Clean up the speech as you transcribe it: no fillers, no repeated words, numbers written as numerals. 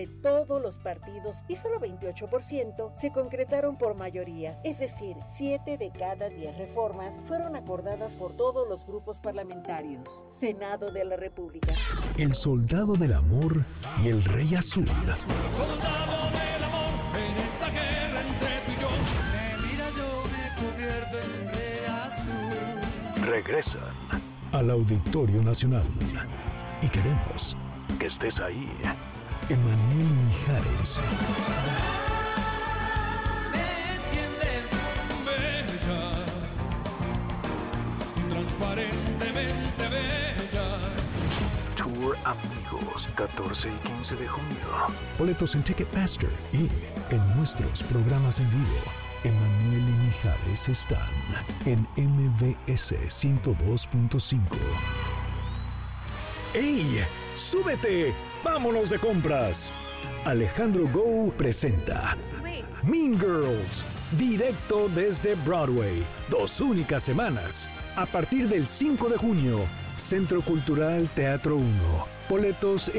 de todos los partidos y solo 28% se concretaron por mayoría, es decir, 7 de cada 10 reformas fueron acordadas por todos los grupos parlamentarios. Senado de la República. El soldado del amor y el rey azul. Soldado del amor, en esta guerra entre tú y yo. Me mira, yo me convierto en rey azul. Regresan al Auditorio Nacional y queremos que estés ahí. Emanuel Mijares. Me entiendes, bella, transparentemente bella. Tour Amigos, 14 y 15 de junio. Boletos en Ticketmaster y en nuestros programas en vivo. Emanuel y Mijares están en MBS 102.5. ¡Ey! ¡Súbete! ¡Vámonos de compras! Alejandro Gou presenta Mean Girls, directo desde Broadway. 2 únicas semanas. A partir del 5 de junio, Centro Cultural Teatro 1. Boletos